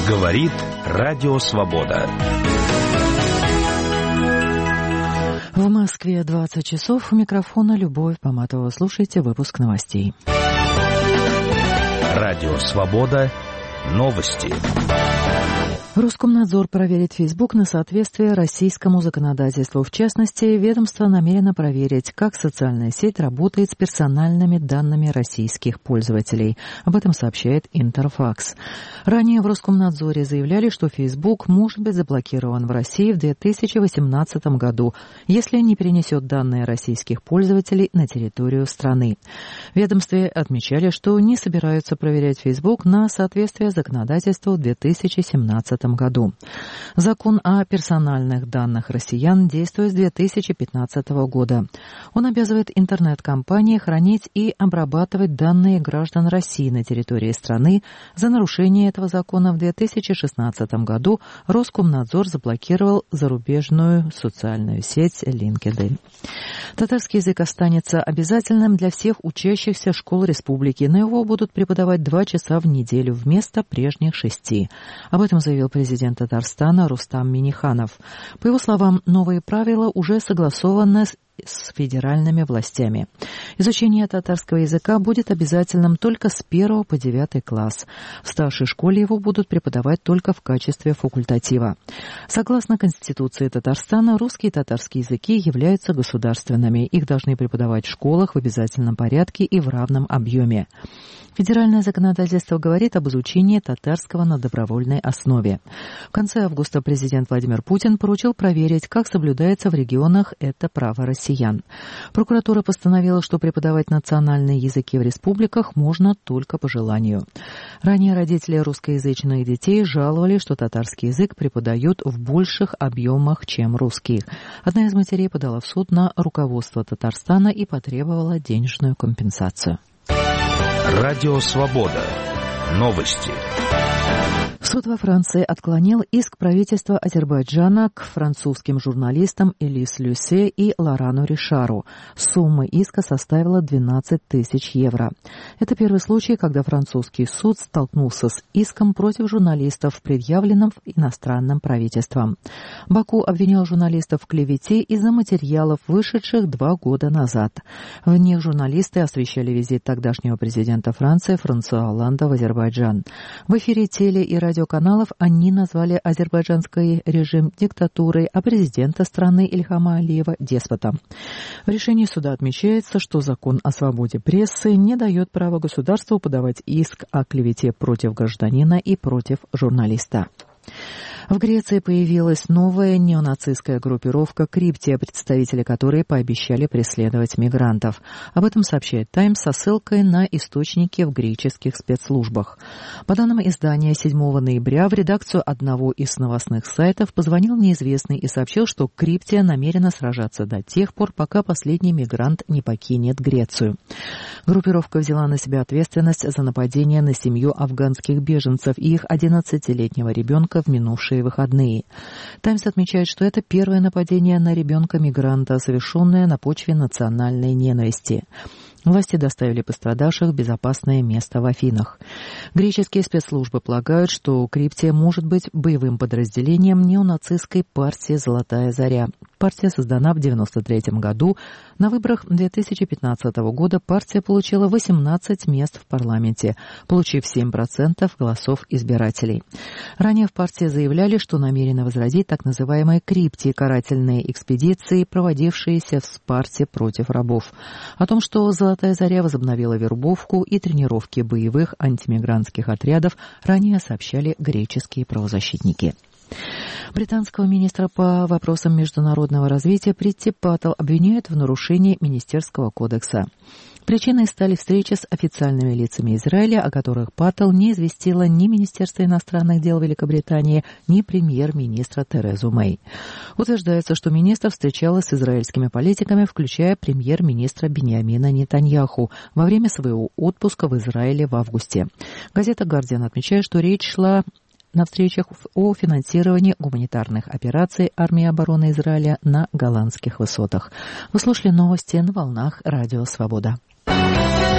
Говорит Радио Свобода. В Москве 20 часов. У микрофона Любовь Поматова. Слушайте выпуск новостей. Радио Свобода. Новости. Роскомнадзор проверит Facebook на соответствие российскому законодательству. В частности, ведомство намерено проверить, как социальная сеть работает с персональными данными российских пользователей. Об этом сообщает Интерфакс. Ранее в Роскомнадзоре заявляли, что Facebook может быть заблокирован в России в 2018 году, если не перенесет данные российских пользователей на территорию страны. В ведомстве отмечали, что не собираются проверять Facebook на соответствие законодательству в 2017 году. Закон о персональных данных россиян действует с 2015 года. Он обязывает интернет-компании хранить и обрабатывать данные граждан России на территории страны. За нарушение этого закона в 2016 году Роскомнадзор заблокировал зарубежную социальную сеть LinkedIn. Татарский язык останется обязательным для всех учащихся школ республики. На его будут преподавать 2 часа в неделю вместо прежних 6. Об этом заявил президент Татарстана Рустам Минниханов. По его словам, новые правила уже согласованы с федеральными властями. Изучение татарского языка будет обязательным только с 1 по 9 класс. В старшей школе его будут преподавать только в качестве факультатива. Согласно Конституции Татарстана, русский и татарский языки являются государственными. Их должны преподавать в школах в обязательном порядке и в равном объеме. Федеральное законодательство говорит об изучении татарского на добровольной основе. В конце августа президент Владимир Путин поручил проверить, как соблюдается в регионах это право россиян. Прокуратура постановила, что преподавать национальные языки в республиках можно только по желанию. Ранее родители русскоязычных детей жаловались, что татарский язык преподают в больших объемах, чем русский. Одна из матерей подала в суд на руководство Татарстана и потребовала денежную компенсацию. Радио Свобода. Новости. Суд во Франции отклонил иск правительства Азербайджана к французским журналистам Элис Люсе и Лорану Ришару. Сумма иска составила 12 тысяч евро. Это первый случай, когда французский суд столкнулся с иском против журналистов, предъявленным иностранным правительством. Баку обвинял журналистов в клевете из-за материалов, вышедших 2 года назад. В них журналисты освещали визит тогдашнего президента Франции Франсуа Олланда в Азербайджан. В эфире теле- и радиоканалов они назвали азербайджанский режим диктатурой, а президента страны Ильхама Алиева – деспотом. В решении суда отмечается, что закон о свободе прессы не дает права государству подавать иск о клевете против гражданина и против журналиста. В Греции появилась новая неонацистская группировка «Криптия», представители которой пообещали преследовать мигрантов. Об этом сообщает «Таймс» со ссылкой на источники в греческих спецслужбах. По данным издания, 7 ноября в редакцию одного из новостных сайтов позвонил неизвестный и сообщил, что «Криптия» намерена сражаться до тех пор, пока последний мигрант не покинет Грецию. Группировка взяла на себя ответственность за нападение на семью афганских беженцев и их 11-летнего ребенка в минувшие выходные. «Таймс» отмечает, что это первое нападение на ребенка-мигранта, совершенное на почве национальной ненависти. Власти доставили пострадавших в безопасное место в Афинах. Греческие спецслужбы полагают, что «Криптия» может быть боевым подразделением неонацистской партии «Золотая заря». Партия создана в 1993 году. На выборах 2015 года партия получила 18 мест в парламенте, получив 7% голосов избирателей. Ранее в партии заявляли, что намерены возродить так называемые «Криптии» – карательные экспедиции, проводившиеся в Спарте против рабов. О том, что «Золотая заря» возобновила вербовку и тренировки боевых антимигрантских отрядов, ранее сообщали греческие правозащитники. Британского министра по вопросам международного развития Притти Паттел обвиняют в нарушении Министерского кодекса. Причиной стали встречи с официальными лицами Израиля, о которых Паттел не известила ни Министерство иностранных дел Великобритании, ни премьер-министра Терезу Мэй. Утверждается, что министр встречалась с израильскими политиками, включая премьер-министра Биньямина Нетаньяху, во время своего отпуска в Израиле в августе. Газета «Гардиан» отмечает, что речь шла на встречах о финансировании гуманитарных операций армии обороны Израиля на Голландских высотах. Вы слушали новости на волнах Радио Свобода.